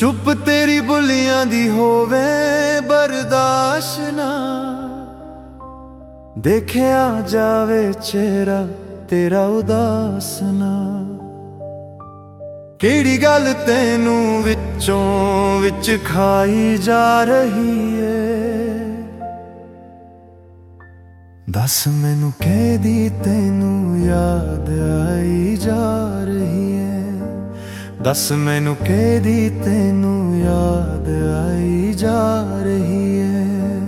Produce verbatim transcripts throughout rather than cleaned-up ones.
चुप तेरी बुलियां दी होवे बर्दाश्त ना, देखिया जावे चेहरा तेरा उदास ना। केड़ी गल तेनू विचों विच खाई जा रही है, दस मैनू कहदी तेनू याद आई जा रही है। दस मैनू कहदी तेनू याद आई जा रही है।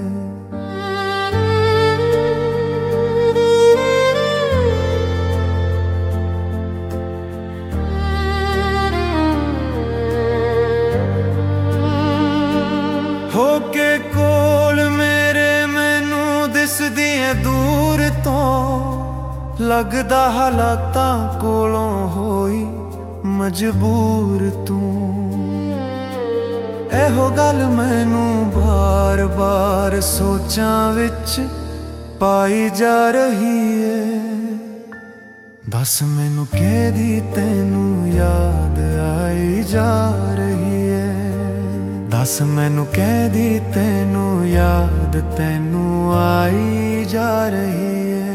होके कोल मेरे मैनू दिसदी है दूर तो, लगदा हालातां कोलों होई मजबूर तू। एहो गल मैनू बार बार सोचां विच पाई जा रही है, दस मैनू कहदी तेनू याद आई जा रही है। दस मैनू कहदी तेनू याद तेनू आई जा रही है।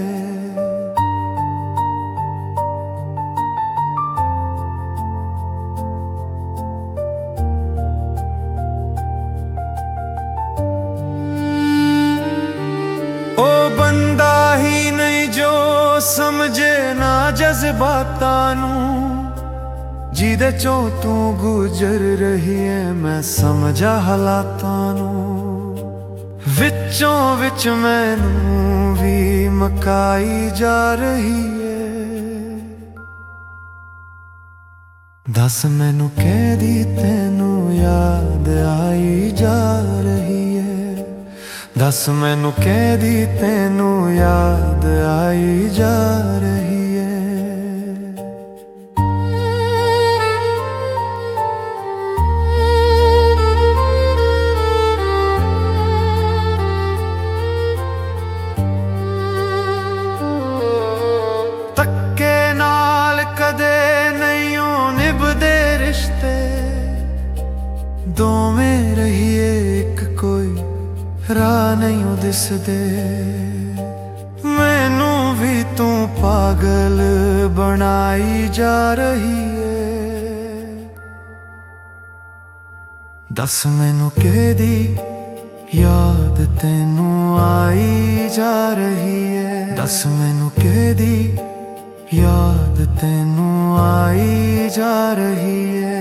ओ बंदा ही नहीं जो समझे ना जज्बातां नू, जिदे चों तू गुजर रही है मैं समझा हालातां नू। विचों विच मैनू भी मकाई जा रही है, दस मैनू कहदी तेनू याद आई जा रही है। दस मैनू कहदी तेनू याद आई जा रही है। तक्के नाल कदे नहीं निभदे रिश्ते, दोवें रहिए एक कोई राह नहीं दिसदे। मैनू भी तू पागल बनाई जा रही है, दस मैनू कहदी याद तेनू आई जा रही है। दस मैनू कहदी याद तेनू आई जा रही है।